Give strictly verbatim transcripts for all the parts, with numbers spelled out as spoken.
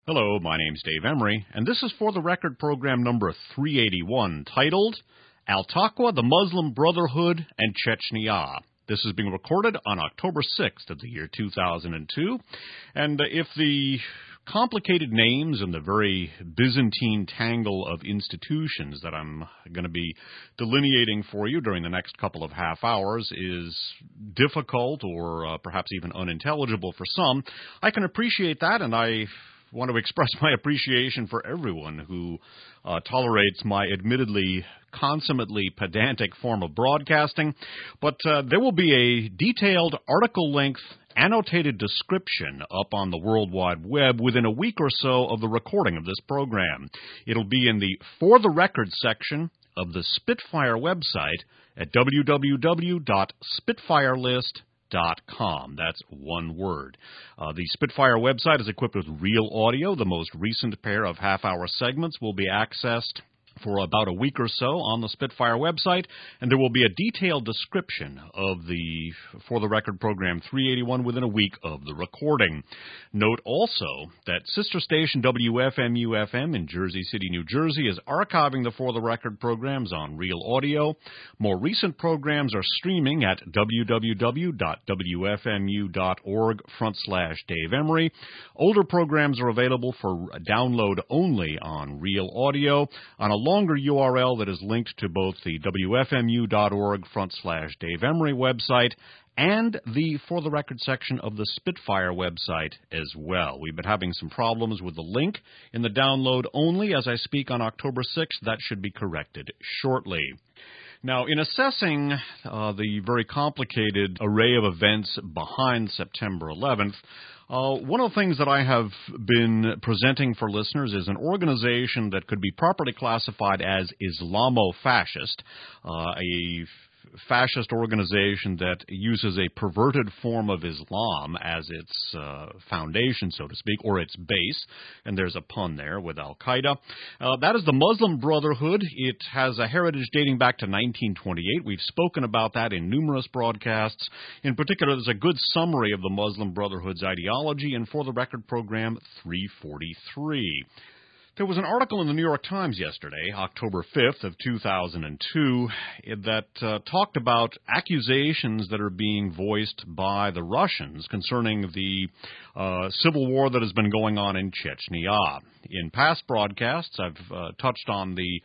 Hello, my name's Dave Emery, and this is For the Record program number three eighty-one, titled Al-Taqwa, the Muslim Brotherhood, and Chechnya. This is being recorded on October sixth of the year two thousand two, and if the complicated names and the very Byzantine tangle of institutions that I'm going to be delineating for you during the next couple of half hours is difficult or uh, perhaps even unintelligible for some, I can appreciate that, and I want to express my appreciation for everyone who uh, tolerates my admittedly consummately pedantic form of broadcasting. But uh, there will be a detailed article-length annotated description up on the World Wide Web within a week or so of the recording of this program. It'll be in the For the Record section of the Spitfire website at w w w dot spitfire list dot com. That's one word. Uh, the Spitfire website is equipped with real audio. The most recent pair of half-hour segments will be accessed for about a week or so on the Spitfire website, and there will be a detailed description of the For the Record program three eighty-one within a week of the recording. Note also that sister station W F M U F M in Jersey City, New Jersey is archiving the For the Record programs on Real Audio. More recent programs are streaming at w w w dot w f m u dot org front slash Dave Emery. Older programs are available for download only on Real Audio on a longer U R L that is linked to both the w f m u dot org front slash Dave Emery website and the For the Record section of the Spitfire website as well. We've been having some problems with the link in the download only. As I speak on October sixth, that should be corrected shortly. Now, in assessing uh, the very complicated array of events behind September eleventh, Uh, one of the things that I have been presenting for listeners is an organization that could be properly classified as Islamo-fascist, uh, a fascist organization that uses a perverted form of Islam as its uh, foundation, so to speak, or its base, and there's a pun there with Al-Qaeda. Uh, that is the Muslim Brotherhood. It has a heritage dating back to nineteen twenty-eight. We've spoken about that in numerous broadcasts. In particular, there's a good summary of the Muslim Brotherhood's ideology in For the Record program three forty-three. There was an article in the New York Times yesterday, October fifth of two thousand two, that uh, talked about accusations that are being voiced by the Russians concerning the uh, civil war that has been going on in Chechnya. In past broadcasts, I've uh, touched on the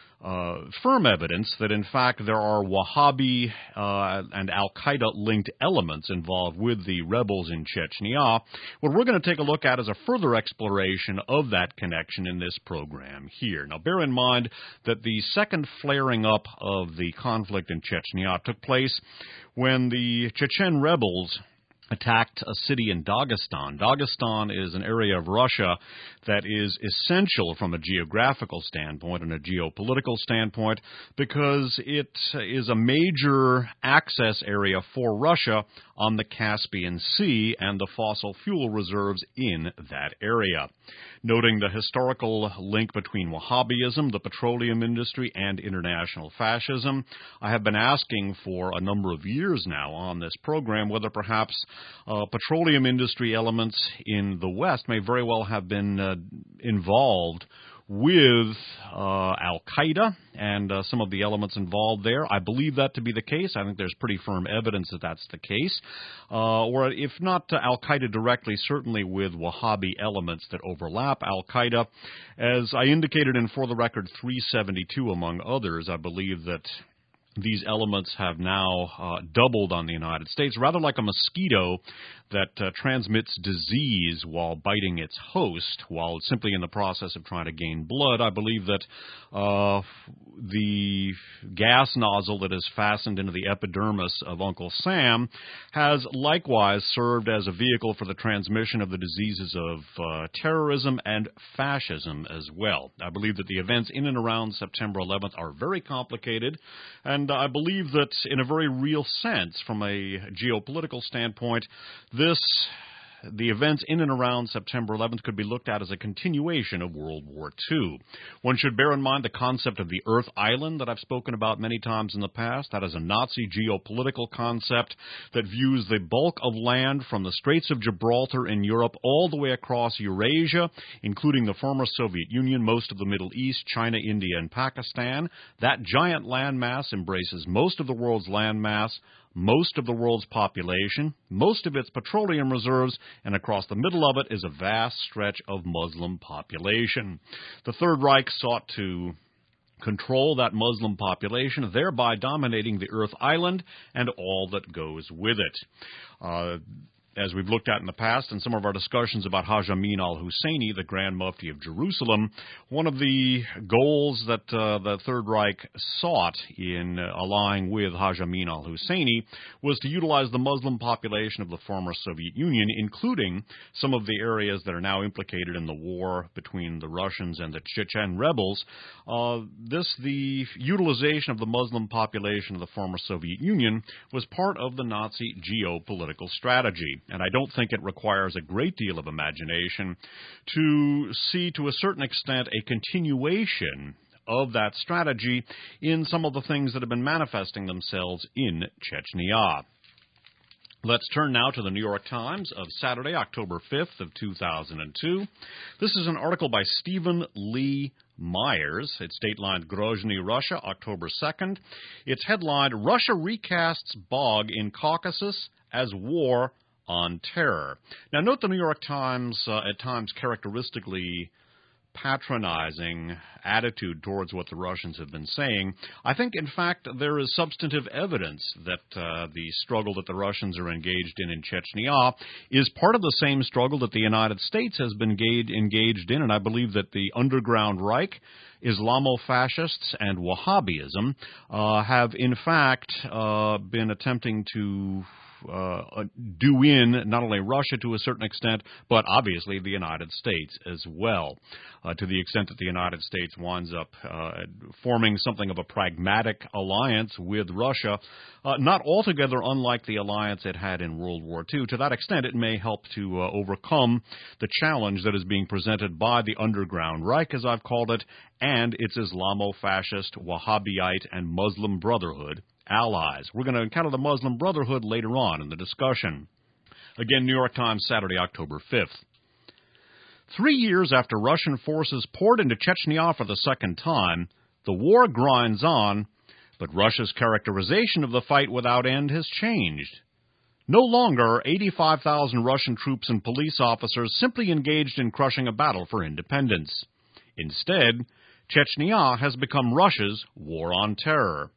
Uh, firm evidence that, in fact, there are Wahhabi uh, and Al-Qaeda-linked elements involved with the rebels in Chechnya. What we're going to take a look at is a further exploration of that connection in this program here. Now, bear in mind that the second flaring up of the conflict in Chechnya took place when the Chechen rebels attacked a city in Dagestan. Dagestan is an area of Russia that is essential from a geographical standpoint and a geopolitical standpoint because it is a major access area for Russia on the Caspian Sea and the fossil fuel reserves in that area. Noting the historical link between Wahhabism, the petroleum industry, and international fascism, I have been asking for a number of years now on this program whether perhaps uh, petroleum industry elements in the West may very well have been uh, involved with uh, Al-Qaeda and uh, some of the elements involved there. I believe that to be the case. I think there's pretty firm evidence that that's the case. Uh, or if not uh, Al-Qaeda directly, certainly with Wahhabi elements that overlap Al-Qaeda. As I indicated in For the Record three seventy-two, among others, I believe that these elements have now uh, doubled on the United States, rather like a mosquito that uh, transmits disease while biting its host, while it's simply in the process of trying to gain blood. I believe that uh, the gas nozzle that is fastened into the epidermis of Uncle Sam has likewise served as a vehicle for the transmission of the diseases of uh, terrorism and fascism as well. I believe that the events in and around September eleventh are very complicated, and I believe that in a very real sense, from a geopolitical standpoint, this the events in and around September eleventh could be looked at as a continuation of World War Two. One should bear in mind the concept of the Earth Island that I've spoken about many times in the past. That is a Nazi geopolitical concept that views the bulk of land from the Straits of Gibraltar in Europe all the way across Eurasia, including the former Soviet Union, most of the Middle East, China, India, and Pakistan. That giant landmass embraces most of the world's landmass, most of the world's population, most of its petroleum reserves, and across the middle of it is a vast stretch of Muslim population. The Third Reich sought to control that Muslim population, thereby dominating the Earth Island and all that goes with it. Uh, As we've looked at in the past in some of our discussions about Haj Amin al-Husseini, the Grand Mufti of Jerusalem, one of the goals that uh, the Third Reich sought in uh, allying with Haj Amin al-Husseini was to utilize the Muslim population of the former Soviet Union, including some of the areas that are now implicated in the war between the Russians and the Chechen rebels. Uh, this, the utilization of the Muslim population of the former Soviet Union, was part of the Nazi geopolitical strategy. And I don't think it requires a great deal of imagination to see, to a certain extent, a continuation of that strategy in some of the things that have been manifesting themselves in Chechnya. Let's turn now to the New York Times of Saturday, October fifth of two thousand two. This is an article by Stephen Lee Myers. It's datelined Grozny, Russia, October second. It's headlined, Russia Recasts Bog in Caucasus as War on Terror. Now, note the New York Times uh, at times characteristically patronizing attitude towards what the Russians have been saying. I think, in fact, there is substantive evidence that uh, the struggle that the Russians are engaged in in Chechnya is part of the same struggle that the United States has been engaged, engaged in, and I believe that the underground Reich, Islamo-fascists, and Wahhabism uh, have, in fact, uh, been attempting to Uh, do in not only Russia to a certain extent, but obviously the United States as well, uh, to the extent that the United States winds up uh, forming something of a pragmatic alliance with Russia, uh, not altogether unlike the alliance it had in World War Two. To that extent, it may help to uh, overcome the challenge that is being presented by the underground Reich, as I've called it, and its Islamo-fascist, Wahhabite, and Muslim Brotherhood allies. We're going to encounter the Muslim Brotherhood later on in the discussion. Again, New York Times, Saturday, October fifth. Three years after Russian forces poured into Chechnya for the second time, the war grinds on, but Russia's characterization of the fight without end has changed. No longer eighty-five thousand Russian troops and police officers simply engaged in crushing a battle for independence. Instead, Chechnya has become Russia's war on terror.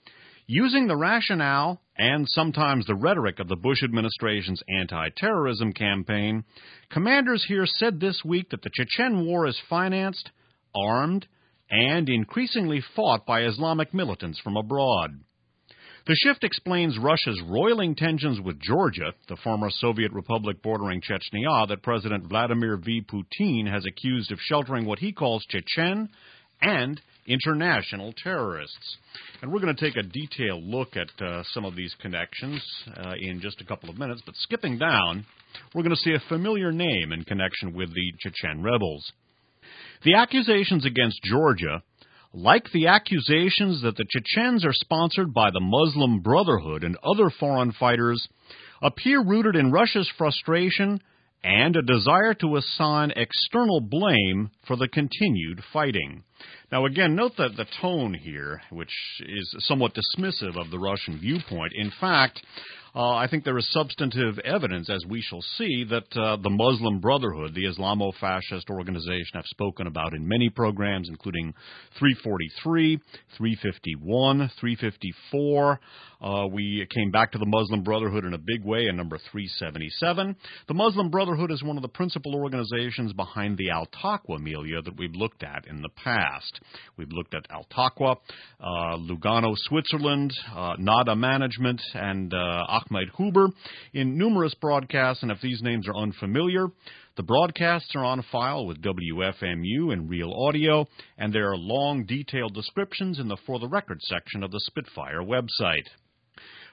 Using the rationale and sometimes the rhetoric of the Bush administration's anti-terrorism campaign, commanders here said this week that the Chechen war is financed, armed, and increasingly fought by Islamic militants from abroad. The shift explains Russia's roiling tensions with Georgia, the former Soviet republic bordering Chechnya that President Vladimir V. Putin has accused of sheltering what he calls Chechen and international terrorists. And we're going to take a detailed look at uh, some of these connections uh, in just a couple of minutes, but skipping down, we're going to see a familiar name in connection with the Chechen rebels. The accusations against Georgia, like the accusations that the Chechens are sponsored by the Muslim Brotherhood and other foreign fighters, appear rooted in Russia's frustration and a desire to assign external blame for the continued fighting. Now, again, note that the tone here, which is somewhat dismissive of the Russian viewpoint. In fact, uh, I think there is substantive evidence, as we shall see, that uh, the Muslim Brotherhood, the Islamo-fascist organization I've spoken about in many programs, including three forty-three, three fifty-one, three fifty-four. Uh, we came back to the Muslim Brotherhood in a big way in number three seventy-seven. The Muslim Brotherhood is one of the principal organizations behind the Al-Taqwa milieu that we've looked at in the past. We've looked at Al-Taqwa, uh, Lugano, Switzerland, uh, Nada Management, and uh, Ahmed Huber in numerous broadcasts, and if these names are unfamiliar, the broadcasts are on file with W F M U and Real Audio, and there are long, detailed descriptions in the For the Record section of the Spitfire website.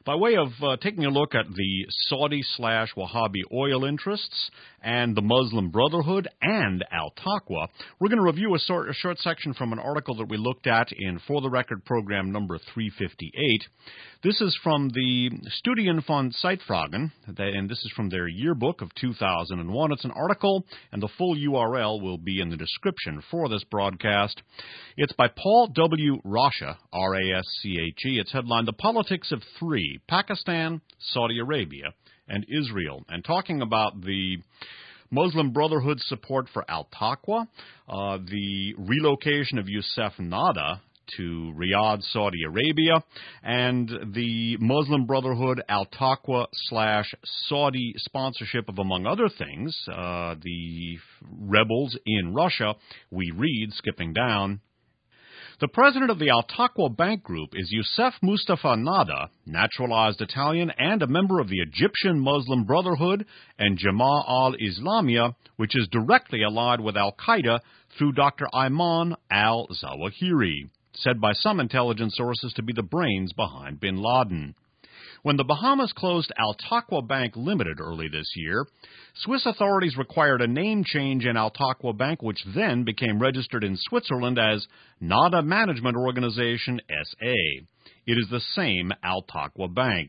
By way of uh, taking a look at the Saudi slash Wahhabi oil interests and the Muslim Brotherhood and Al-Taqwa, we're going to review a, sort, a short section from an article that we looked at in For the Record program number three fifty-eight. This is from the Studienfund Zeitfragen, and this is from their yearbook of two thousand one. It's an article, and the full U R L will be in the description for this broadcast. It's by Paul W. Rasche, R A S C H E. It's headlined, The Politics of Three, Pakistan, Saudi Arabia, and Israel, and talking about the Muslim Brotherhood's support for Al-Taqwa, uh, the relocation of Youssef Nada to Riyadh, Saudi Arabia, and the Muslim Brotherhood, Al-Taqwa slash Saudi sponsorship of, among other things, uh, the rebels in Russia. We read, skipping down, the president of the Al-Taqwa Bank Group is Youssef Mustafa Nada, naturalized Italian and a member of the Egyptian Muslim Brotherhood and Jama'a al-Islamiyah, which is directly allied with Al-Qaeda through Doctor Ayman al-Zawahiri, said by some intelligence sources to be the brains behind bin Laden. When the Bahamas closed Al-Taqwa Bank Limited early this year, Swiss authorities required a name change in Al-Taqwa Bank, which then became registered in Switzerland as Nada Management Organization S A. It is the same Al-Taqwa Bank.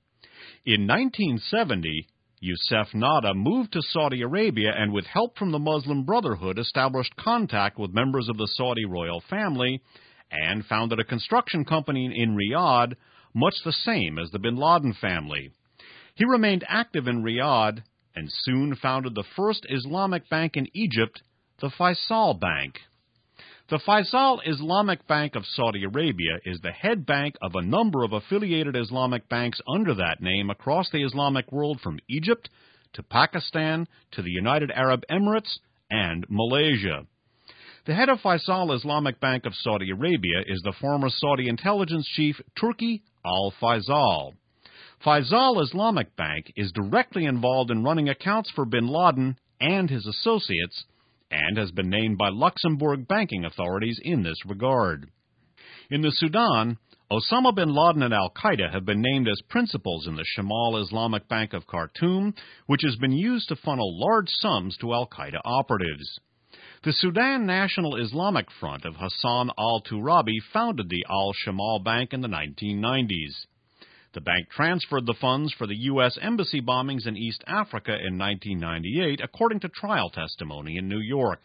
In nineteen seventy, Youssef Nada moved to Saudi Arabia and, with help from the Muslim Brotherhood, established contact with members of the Saudi royal family and founded a construction company in Riyadh, much the same as the bin Laden family. He remained active in Riyadh and soon founded the first Islamic bank in Egypt, the Faisal Bank. The Faisal Islamic Bank of Saudi Arabia is the head bank of a number of affiliated Islamic banks under that name across the Islamic world, from Egypt to Pakistan to the United Arab Emirates and Malaysia. The head of Faisal Islamic Bank of Saudi Arabia is the former Saudi intelligence chief Turki al-Faisal. Faisal Islamic Bank is directly involved in running accounts for bin Laden and his associates, and has been named by Luxembourg banking authorities in this regard. In the Sudan, Osama bin Laden and Al-Qaeda have been named as principals in the Shamal Islamic Bank of Khartoum, which has been used to funnel large sums to Al-Qaeda operatives. The Sudan National Islamic Front of Hassan al-Turabi founded the Al-Shamal Bank in the nineteen nineties. The bank transferred the funds for the U S embassy bombings in East Africa in nineteen ninety-eight, according to trial testimony in New York.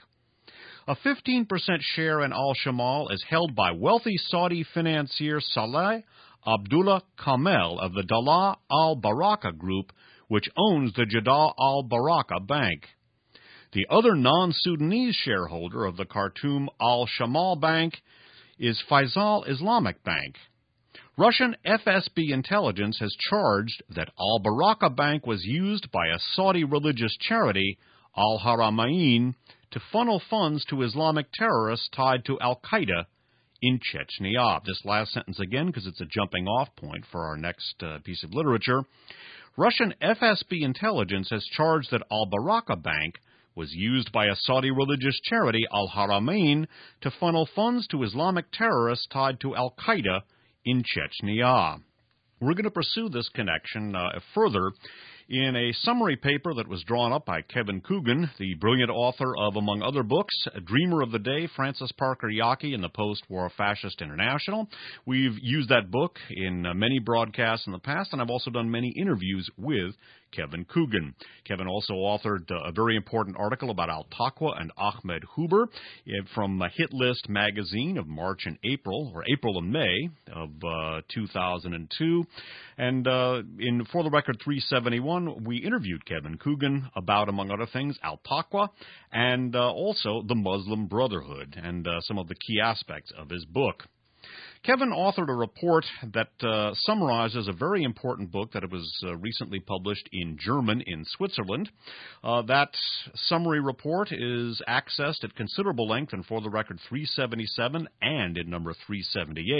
A fifteen percent share in Al-Shamal is held by wealthy Saudi financier Saleh Abdullah Kamel of the Dala al-Baraka Group, which owns the Jeddah al-Baraka Bank. The other non-Sudanese shareholder of the Khartoum Al-Shamal Bank is Faisal Islamic Bank. Russian F S B intelligence has charged that Al-Baraka Bank was used by a Saudi religious charity, Al-Haramain, to funnel funds to Islamic terrorists tied to Al-Qaeda in Chechnya. This last sentence again, because it's a jumping-off point for our next uh, piece of literature. Russian F S B intelligence has charged that Al-Baraka Bank was used by a Saudi religious charity, Al-Haramain, to funnel funds to Islamic terrorists tied to Al-Qaeda in Chechnya. We're going to pursue this connection uh, further in a summary paper that was drawn up by Kevin Coogan, the brilliant author of, among other books, A Dreamer of the Day, Francis Parker Yockey and the Post-War Fascist International. We've used that book in uh, many broadcasts in the past, and I've also done many interviews with Kevin Coogan. Kevin also authored uh, a very important article about Al-Taqwa and Ahmed Huber uh, from uh, Hit List magazine of March and April, or April and May of uh, two thousand two. And uh, in For the Record three seventy-one, we interviewed Kevin Coogan about, among other things, Al-Taqwa and uh, also the Muslim Brotherhood and uh, some of the key aspects of his book. Kevin authored a report that uh, summarizes a very important book that was uh, recently published in German in Switzerland. Uh, that summary report is accessed at considerable length in For the Record three seventy-seven and in number three seventy-eight.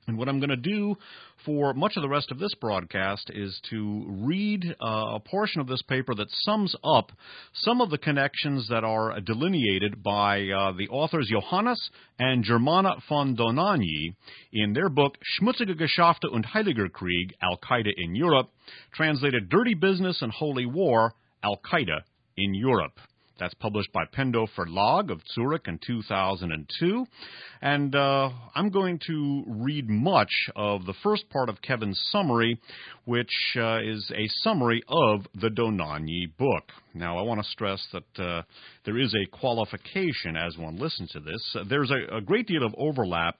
And what I'm going to do for much of the rest of this broadcast is to read uh, a portion of this paper that sums up some of the connections that are delineated by uh, the authors Johannes and Germana von Dohnanyi in their book Schmutzige Geschäfte und Heiliger Krieg, Al-Qaeda in Europe, translated Dirty Business and Holy War, Al-Qaeda in Europe. That's published by Pendo Verlag of Zurich in two thousand two. And uh, I'm going to read much of the first part of Kevin's summary, which uh, is a summary of the Dohnanyi book. Now, I want to stress that uh, there is a qualification as one listens to this. Uh, there's a, a great deal of overlap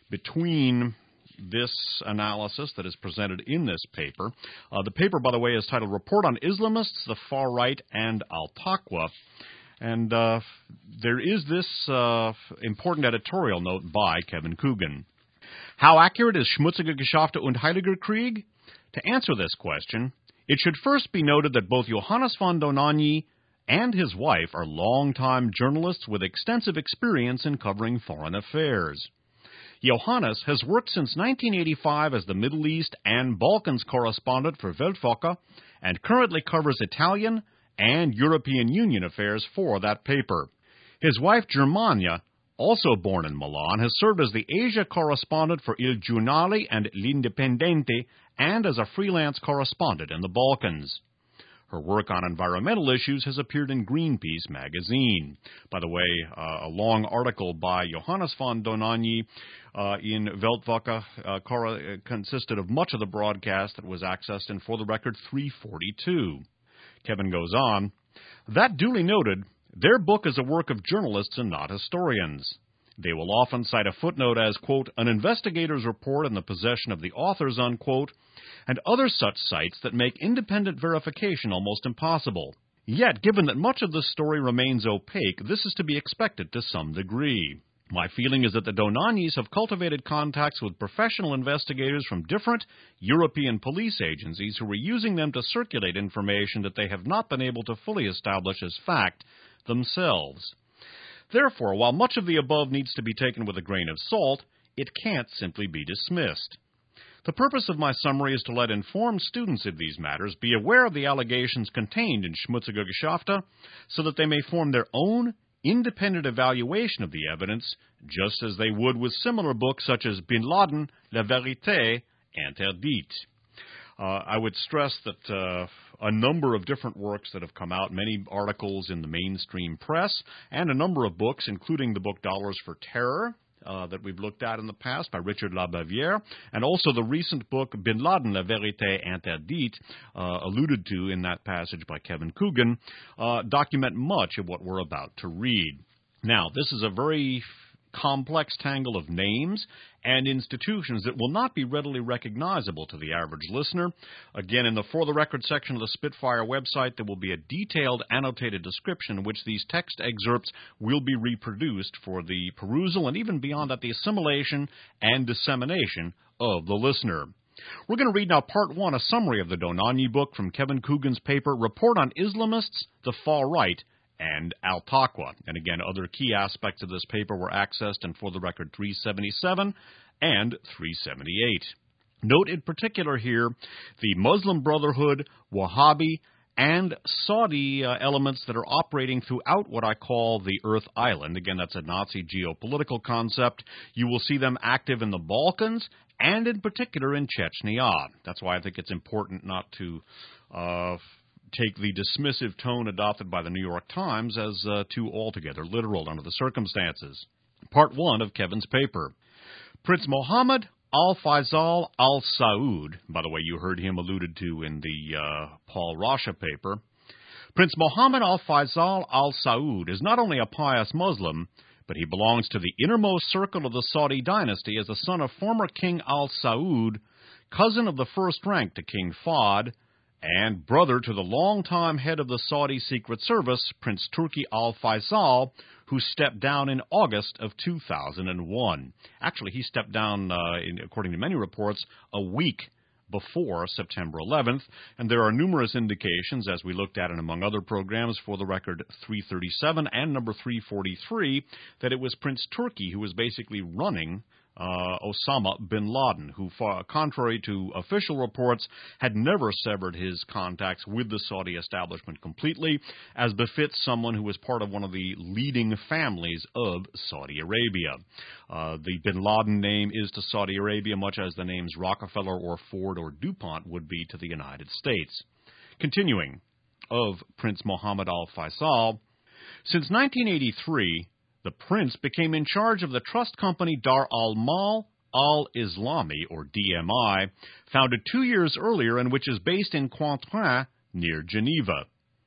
between this analysis that is presented in this paper. Uh, the paper, by the way, is titled Report on Islamists, the Far Right, and Al-Taqwa. And uh, there is this uh, important editorial note by Kevin Coogan. How accurate is Schmutzige Geschäfte und Heiliger Krieg? To answer this question, it should first be noted that both Johannes von Dohnanyi and his wife are longtime journalists with extensive experience in covering foreign affairs. Johannes has worked since nineteen eighty-five as the Middle East and Balkans correspondent for Weltwoche and currently covers Italian and European Union affairs for that paper. His wife, Germania, also born in Milan, has served as the Asia correspondent for Il Giornale and L'Indipendente and as a freelance correspondent in the Balkans. Her work on environmental issues has appeared in Greenpeace magazine. By the way, uh, a long article by Johannes von Dohnanyi uh, in Weltwoche uh, cor- consisted of much of the broadcast that was accessed in For the Record three forty-two. Kevin goes on, that duly noted, their book is a work of journalists and not historians. They will often cite a footnote as, quote, an investigator's report in the possession of the authors, unquote, and other such sites that make independent verification almost impossible. Yet, given that much of this story remains opaque, this is to be expected to some degree. My feeling is that the Dohnanyis have cultivated contacts with professional investigators from different European police agencies who are using them to circulate information that they have not been able to fully establish as fact themselves. Therefore, while much of the above needs to be taken with a grain of salt, it can't simply be dismissed. The purpose of my summary is to let informed students of these matters be aware of the allegations contained in Schmutzige Geschäfte so that they may form their own independent evaluation of the evidence, just as they would with similar books such as Bin Laden, La Vérité, Interdite. Uh, I would stress that uh, a number of different works that have come out, many articles in the mainstream press, and a number of books, including the book Dollars for Terror, Uh, that we've looked at in the past by Richard Labavière, and also the recent book Bin Laden, La Vérité Interdite, uh, alluded to in that passage by Kevin Coogan, uh, document much of what we're about to read. Now, this is a very complex tangle of names and institutions that will not be readily recognizable to the average listener. Again, in the For the Record section of the Spitfire website, there will be a detailed annotated description in which these text excerpts will be reproduced for the perusal and even beyond that, the assimilation and dissemination of the listener. We're going to read now Part one, a summary of the Dohnanyi book from Kevin Coogan's paper, Report on Islamists, the Far Right, and Al-Taqwa. And again, other key aspects of this paper were accessed in For the Record three seventy-seven and three seventy-eight. Note in particular here the Muslim Brotherhood, Wahhabi, and Saudi uh, elements that are operating throughout what I call the Earth Island. Again, that's a Nazi geopolitical concept. You will see them active in the Balkans and in particular in Chechnya. That's why I think it's important not to uh, take the dismissive tone adopted by the New York Times as uh, too altogether literal under the circumstances. Part one of Kevin's paper. Prince Mohammed Al-Faisal Al-Saud, by the way, you heard him alluded to in the uh, Paul Rasha paper. Prince Mohammed Al-Faisal Al-Saud is not only a pious Muslim, but he belongs to the innermost circle of the Saudi dynasty as the son of former King Al-Saud, cousin of the first rank to King Fahd, and brother to the longtime head of the Saudi Secret Service, Prince Turki Al-Faisal, who stepped down in August of two thousand one. Actually, he stepped down, uh, in, according to many reports, a week before September eleventh, and there are numerous indications, as we looked at in among other programs, For the Record three thirty-seven and number three forty-three, that it was Prince Turki who was basically running uh, Osama bin Laden, who, far, contrary to official reports, had never severed his contacts with the Saudi establishment completely, as befits someone who was part of one of the leading families of Saudi Arabia. Uh, the bin Laden name is to Saudi Arabia much as the names Rockefeller or Ford or DuPont would be to the United States. Continuing, of Prince Mohammed Al Faisal, since nineteen eighty-three, the prince became in charge of the trust company Dar al-Mal al-Islami, or D M I, founded two years earlier and which is based in Cointrin, near Geneva.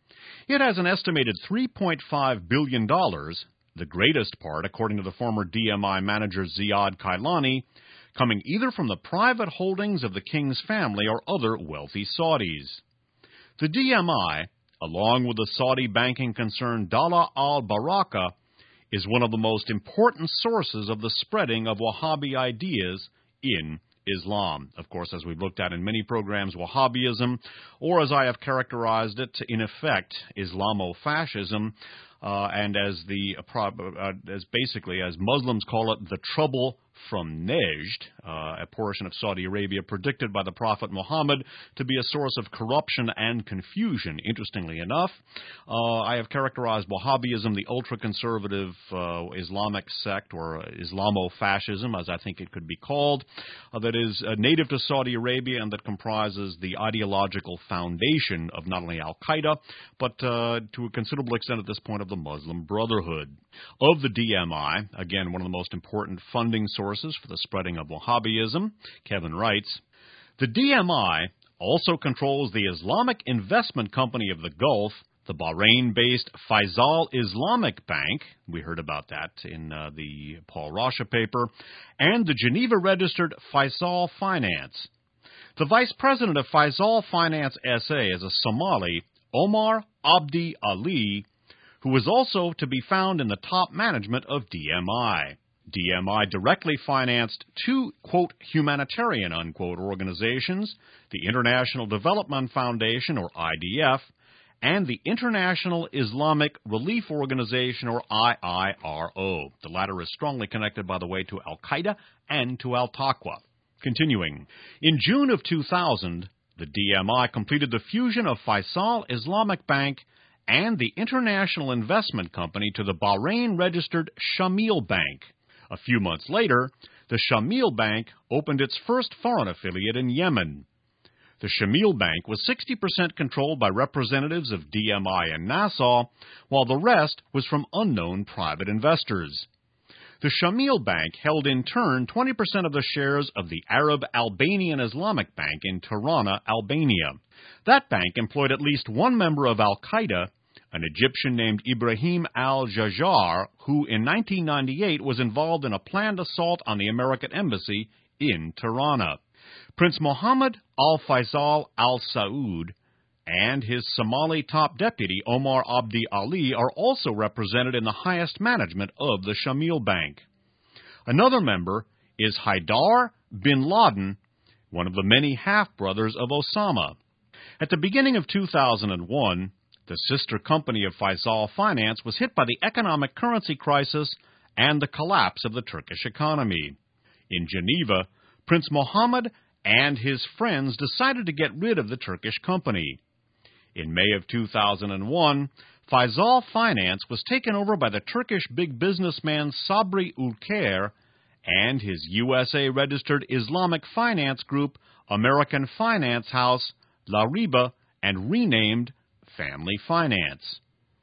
It has an estimated three point five billion dollars, the greatest part, according to the former D M I manager Ziad Kailani, coming either from the private holdings of the king's family or other wealthy Saudis. The D M I, along with the Saudi banking concern Dala al-Baraka, is one of the most important sources of the spreading of Wahhabi ideas in Islam. Of course, as we've looked at in many programs, Wahhabism, or as I have characterized it, in effect, Islamofascism, uh, and as the uh, as basically, as Muslims call it, the trouble from Najd, uh, a portion of Saudi Arabia predicted by the Prophet Muhammad to be a source of corruption and confusion. Interestingly enough, uh, I have characterized Wahhabism, the ultra-conservative uh, Islamic sect, or Islamofascism, as I think it could be called, uh, that is uh, native to Saudi Arabia and that comprises the ideological foundation of not only Al-Qaeda, but uh, to a considerable extent at this point of the Muslim Brotherhood. Of the D M I, again, one of the most important funding sources for the spreading of Wahhabism, Kevin writes, the D M I also controls the Islamic Investment Company of the Gulf, the Bahrain-based Faisal Islamic Bank, we heard about that in uh, the Paul Rasha paper, and the Geneva-registered Faisal Finance. The vice president of Faisal Finance S A is a Somali, Omar Abdi Ali, who was also to be found in the top management of D M I. D M I directly financed two, quote, humanitarian, unquote, organizations, the International Development Foundation, or I D F, and the International Islamic Relief Organization, or I I R O. The latter is strongly connected, by the way, to Al-Qaeda and to Al-Taqwa. Continuing, in June of two thousand, the D M I completed the fusion of Faisal Islamic Bank and the International Investment Company to the Bahrain-registered Shamil Bank. A few months later, the Shamil Bank opened its first foreign affiliate in Yemen. The Shamil Bank was sixty percent controlled by representatives of D M I in Nassau, while the rest was from unknown private investors. The Shamil Bank held in turn twenty percent of the shares of the Arab Albanian Islamic Bank in Tirana, Albania. That bank employed at least one member of Al-Qaeda, an Egyptian named Ibrahim al-Jajjar, who in nineteen ninety-eight was involved in a planned assault on the American embassy in Tirana. Prince Mohammed al-Faisal al-Saud and his Somali top deputy, Omar Abdi Ali, are also represented in the highest management of the Shamil Bank. Another member is Haidar bin Laden, one of the many half-brothers of Osama. At the beginning of two thousand one, the sister company of Faisal Finance was hit by the economic currency crisis and the collapse of the Turkish economy. In Geneva, Prince Mohammed and his friends decided to get rid of the Turkish company. In May of two thousand one, Faisal Finance was taken over by the Turkish big businessman Sabri Ülker and his U S A-registered Islamic finance group, American Finance House, La Riba, and renamed Family Finance.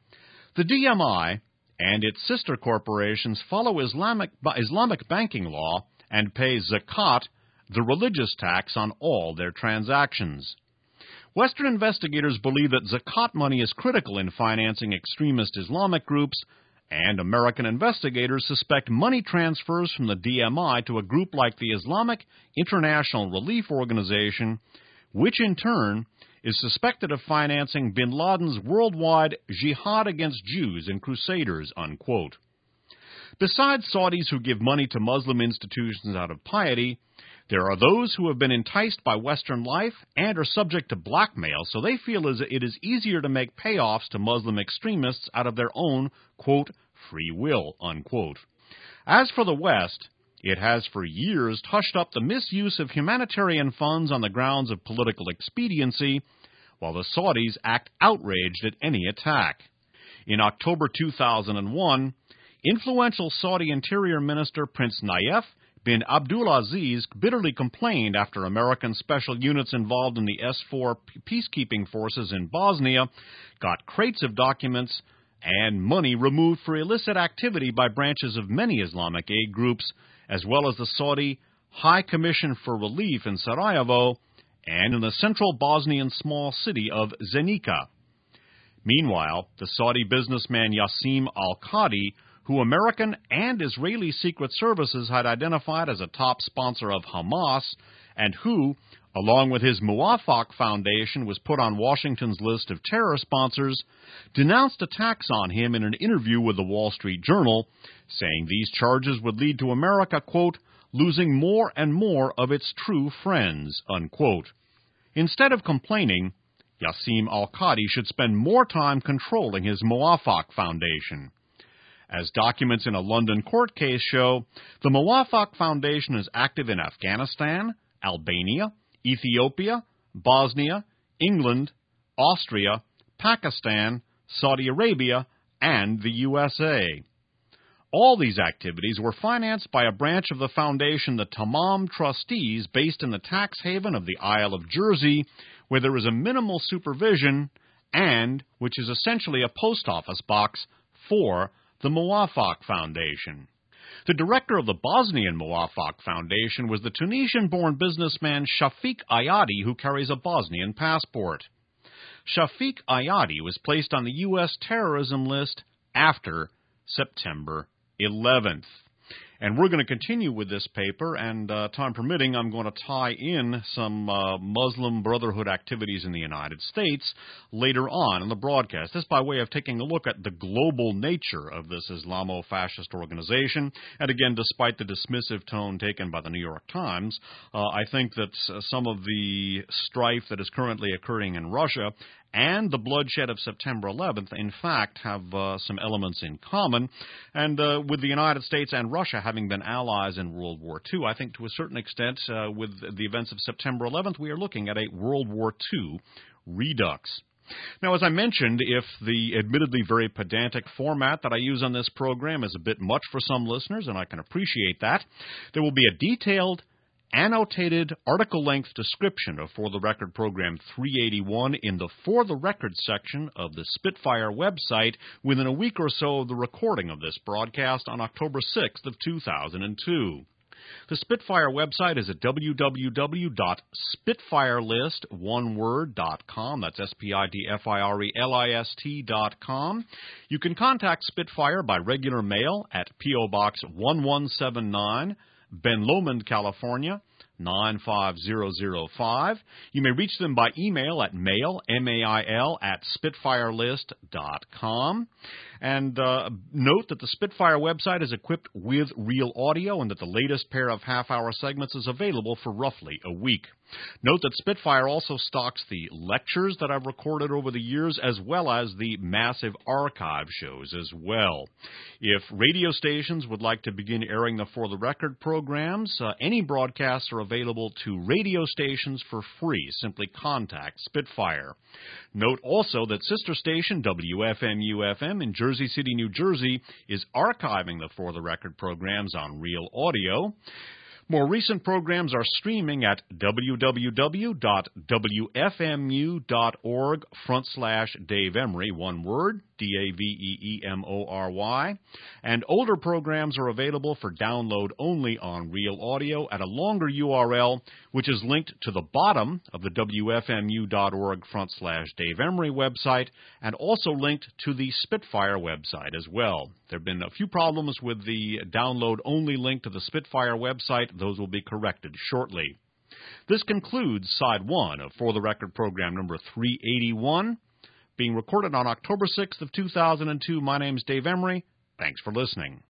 The D M I and its sister corporations follow Islamic, Islamic banking law and pay zakat, the religious tax, on all their transactions. Western investigators believe that zakat money is critical in financing extremist Islamic groups, and American investigators suspect money transfers from the D M I to a group like the Islamic International Relief Organization, which in turn is suspected of financing bin Laden's worldwide jihad against Jews and crusaders, unquote. Besides Saudis who give money to Muslim institutions out of piety, there are those who have been enticed by Western life and are subject to blackmail, so they feel as it is easier to make payoffs to Muslim extremists out of their own, quote, free will, unquote. As for the West, It has for years hushed up the misuse of humanitarian funds on the grounds of political expediency, while the Saudis act outraged at any attack. In October two thousand one, influential Saudi Interior Minister Prince Nayef bin Abdulaziz bitterly complained after American special units involved in the S four peacekeeping forces in Bosnia got crates of documents and money removed for illicit activity by branches of many Islamic aid groups, as well as the Saudi High Commission for Relief in Sarajevo and in the central Bosnian small city of Zenica. Meanwhile, the Saudi businessman Yassim al-Qadi, who American and Israeli secret services had identified as a top sponsor of Hamas, and who, along with his Muwafaq Foundation, was put on Washington's list of terror sponsors, denounced attacks on him in an interview with the Wall Street Journal, saying these charges would lead to America, quote, losing more and more of its true friends, unquote. Instead of complaining, Yassim al-Qadi should spend more time controlling his Muwafaq Foundation. As documents in a London court case show, the Muwafaq Foundation is active in Afghanistan, Albania, Ethiopia, Bosnia, England, Austria, Pakistan, Saudi Arabia, and the U S A. All these activities were financed by a branch of the foundation, the Tamam Trustees, based in the tax haven of the Isle of Jersey, where there is a minimal supervision and which is essentially a post office box for the Muwafaq Foundation. The director of the Bosnian Muwafaq Foundation was the Tunisian-born businessman Shafiq Ayadi, who carries a Bosnian passport. Shafiq Ayadi was placed on the U S terrorism list after September eleventh. And we're going to continue with this paper, and uh, time permitting, I'm going to tie in some uh, Muslim Brotherhood activities in the United States later on in the broadcast. This by way of taking a look at the global nature of this Islamo-fascist organization. And again, despite the dismissive tone taken by the New York Times, uh, I think that uh, some of the strife that is currently occurring in Russia and the bloodshed of September eleventh, in fact, have uh, some elements in common. And uh, with the United States and Russia having been allies in World War Two, I think to a certain extent, uh, with the events of September eleventh, we are looking at a World War Two redux. Now, as I mentioned, if the admittedly very pedantic format that I use on this program is a bit much for some listeners, and I can appreciate that, there will be a detailed annotated article-length description of For the Record Program three eighty-one in the For the Record section of the Spitfire website within a week or so of the recording of this broadcast on October sixth of two thousand two. The Spitfire website is at w w w dot spitfirelist one word dot com. That's S P I D F I R E L I S T dot com. You can contact Spitfire by regular mail at P O Box one one seven nine, Ben Lomond, California, nine five zero zero five. You may reach them by email at mail, M A I L, at spitfirelist dot com. And uh, note that the Spitfire website is equipped with real audio and that the latest pair of half-hour segments is available for roughly a week. Note that Spitfire also stocks the lectures that I've recorded over the years, as well as the massive archive shows as well. If radio stations would like to begin airing the For the Record programs, uh, any broadcasts are available to radio stations for free. Simply contact Spitfire. Note also that sister station W F M U F M in Jersey City, New Jersey, is archiving the For the Record programs on Real Audio. More recent programs are streaming at w w w dot w f m u dot org front slash Dave Emory, one word, D A V E E M O R Y. And older programs are available for download only on Real Audio at a longer U R L, which is linked to the bottom of the w f m u dot org front slash Dave Emory website, and also linked to the Spitfire website as well. There have been a few problems with the download-only link to the Spitfire website. Those will be corrected shortly. This concludes Side one of For the Record program number three eighty-one, being recorded on October sixth of two thousand two. My name's Dave Emory. Thanks for listening.